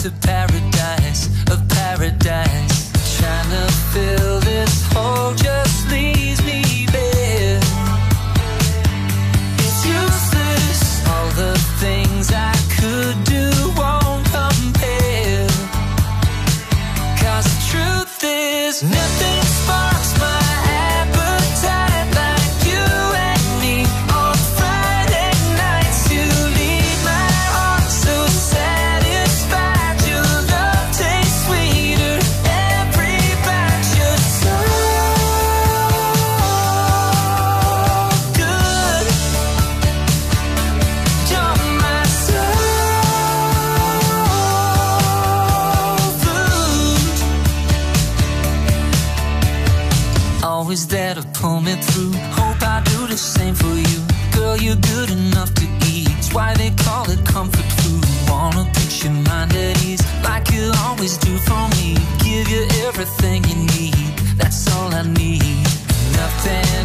to paradise, a paradise. Trying to fill this hole just leaves me bare. It's useless, all the things I could do won't compare. 'Cause the truth is, nothing sparks my appetite like you and me on Friday nights. You leave my heart so satisfied. Your love tastes sweeter every bite. You're so good. You're my soul food. Always there to pull me through. Hope I do the same for you. Girl, you're good enough to eat. It's why they call it comfort food. Wanna put your mind at ease like you always do for me. Give you everything you need. That's all I need. Nothing